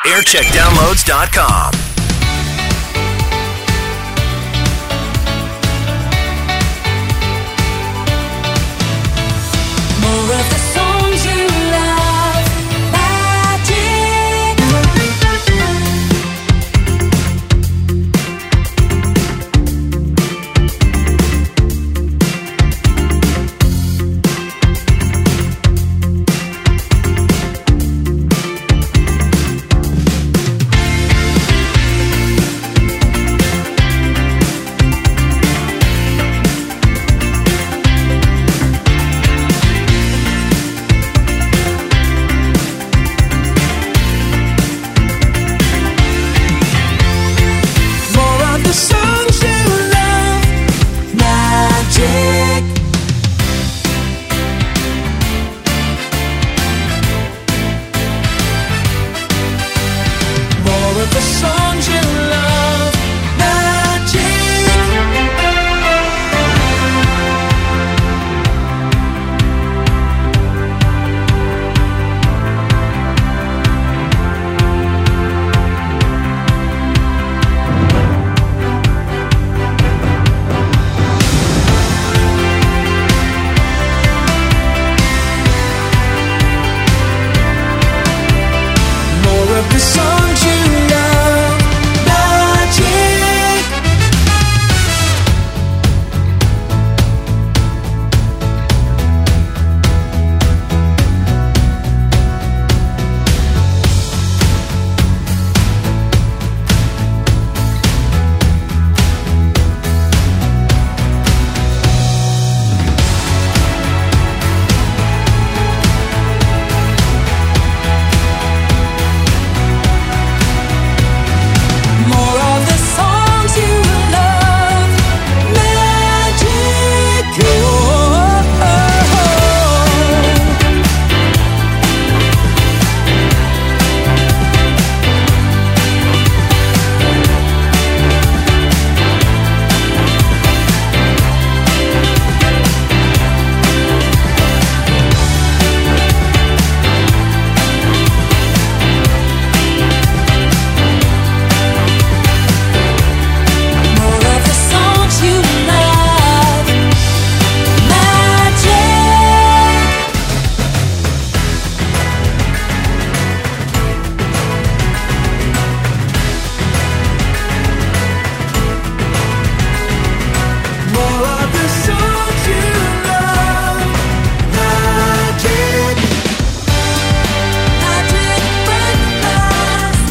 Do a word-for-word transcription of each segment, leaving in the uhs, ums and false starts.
aircheck downloads dot com. More of the songs you love, the songs you love, more of the songs you love, magic. More of the songs you love, magic. Oh, oh, more of the songs you love, magic. More of the songs you love, magic. Magic breakfast.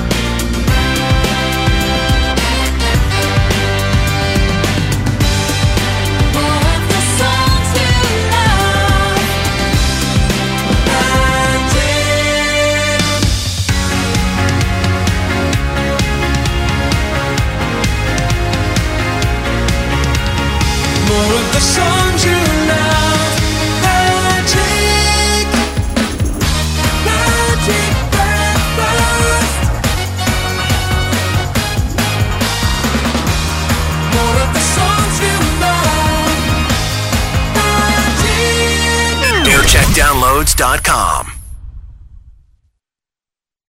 More of the songs you love, magic. More of the songs you love, magic. Magic breakfast. More of the songs you love, magic. aircheck downloads dot com.